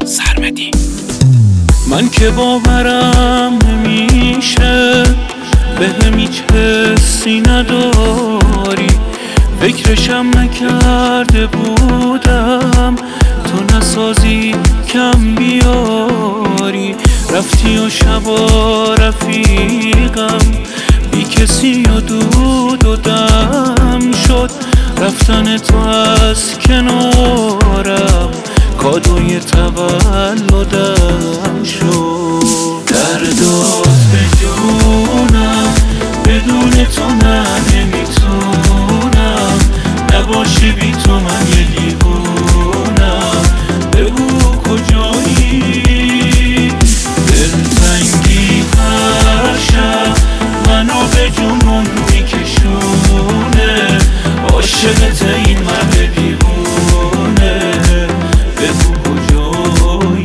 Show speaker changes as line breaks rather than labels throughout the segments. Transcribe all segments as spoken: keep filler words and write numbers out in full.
سرمدی. من که باورم نمیشه به هم هیچ حسی نداری، فکرشم نکرده بودم تو نسازی کم بیاری. رفتی و شبا رفیقم بی کسی و دود و دم شد، رفتن تو از کنارم کادوی تولدم شد. دردات به جونم بدون تو نه نمیتونم، نباشی بی تو من یه دیوونم. بگو کجایی دلتنگی هر شب منو به جنون میکشونه، عاشقت این مرد دیوونه. بگو کجایی.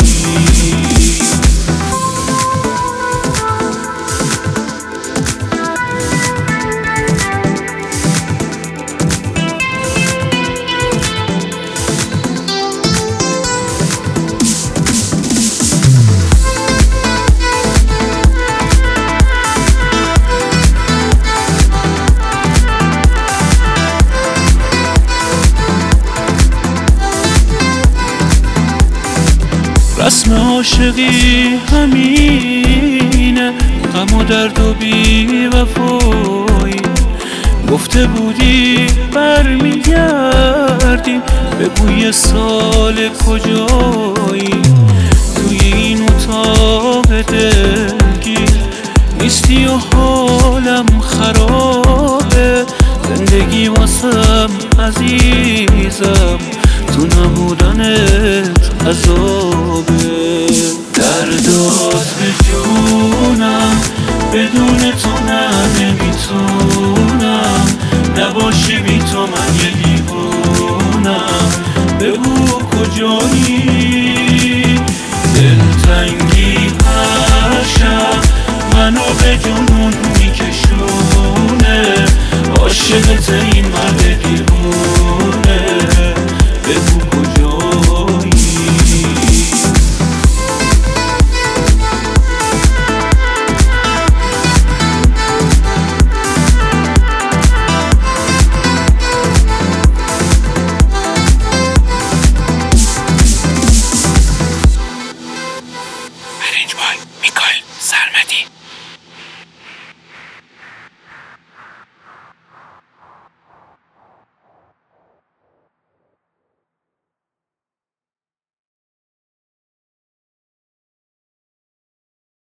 رسم عاشقی همینه، غم و درد و بی وفایی. گفته بودی برمیگردی، بگو یه سال کجایی. توی این اتاق دلگیر نیستی و حالم خرابه، زندگی واسم عزیزم تو نبودنت عذابه. دردات به جونم بدون تو نه نمیتونم، نباشی بی تو من یه